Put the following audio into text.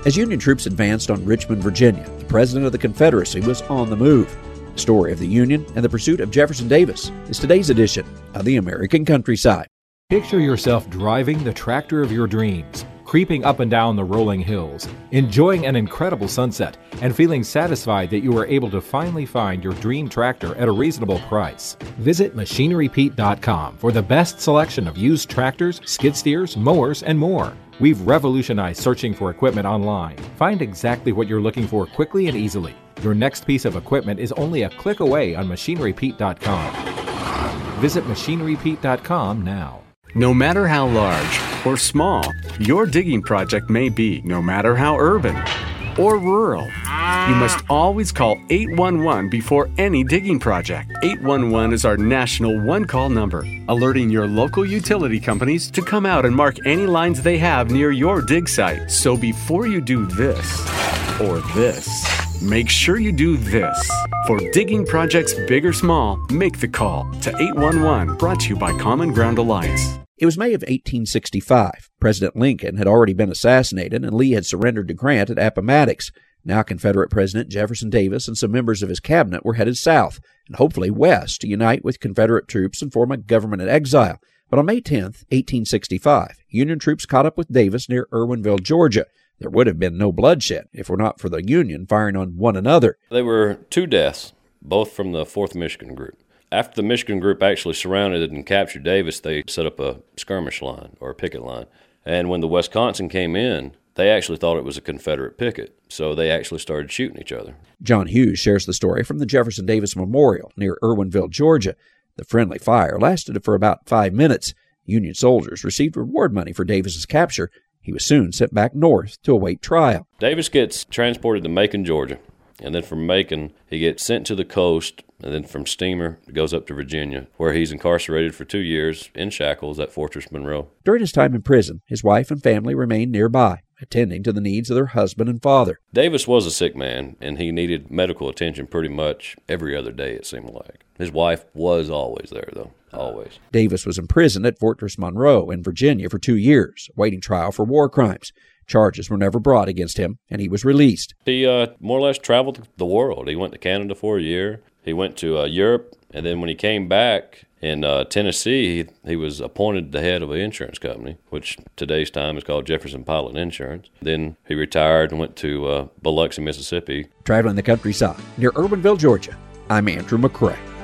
As Union troops advanced on Richmond, Virginia, the President of the Confederacy was on the move. The story of the Union and the pursuit of Jefferson Davis is today's edition of the American Countryside. Picture yourself driving the tractor of your dreams, creeping up and down the rolling hills, enjoying an incredible sunset, and feeling satisfied that you were able to finally find your dream tractor at a reasonable price. Visit MachineryPete.com for the best selection of used tractors, skid steers, mowers, and more. We've revolutionized searching for equipment online. Find exactly what you're looking for quickly and easily. Your next piece of equipment is only a click away on MachineryPete.com. Visit MachineryPete.com now. No matter how large or small your digging project may be, no matter how urban or rural, you must always call 811 before any digging project. 811 is our national one-call number, alerting your local utility companies to come out and mark any lines they have near your dig site. So before you do this or this, make sure you do this. For digging projects big or small, make the call to 811, brought to you by Common Ground Alliance. It was May of 1865. President Lincoln had already been assassinated, and Lee had surrendered to Grant at Appomattox. Now Confederate President Jefferson Davis and some members of his cabinet were headed south, and hopefully west, to unite with Confederate troops and form a government in exile. But on May 10, 1865, Union troops caught up with Davis near Irwinville, Georgia. There would have been no bloodshed if it were not for the Union firing on one another. There were 2 deaths, both from the 4th Michigan Group. After the Michigan Group actually surrounded and captured Davis, they set up a skirmish line or a picket line. And when the Wisconsin came in, they actually thought it was a Confederate picket, so they actually started shooting each other. John Hughes shares the story from the Jefferson Davis Memorial near Irwinville, Georgia. The friendly fire lasted for about 5 minutes. Union soldiers received reward money for Davis's capture. He was soon sent back north to await trial. Davis gets transported to Macon, Georgia, and then from Macon, he gets sent to the coast, and then from steamer, it goes up to Virginia, where he's incarcerated for 2 years in shackles at Fortress Monroe. During his time in prison, his wife and family remained nearby, attending to the needs of their husband and father. Davis was a sick man, and he needed medical attention pretty much every other day, it seemed like. His wife was always there, though, always. Davis was imprisoned at Fortress Monroe in Virginia for 2 years, awaiting trial for war crimes. Charges were never brought against him, and he was released. He more or less traveled the world. He went to Canada for a year. He went to Europe, and then when he came back in Tennessee, he was appointed the head of an insurance company, which today's time is called Jefferson Pilot Insurance. Then he retired and went to Biloxi, Mississippi. Traveling the countryside near Irwinville, Georgia, I'm Andrew McCrae.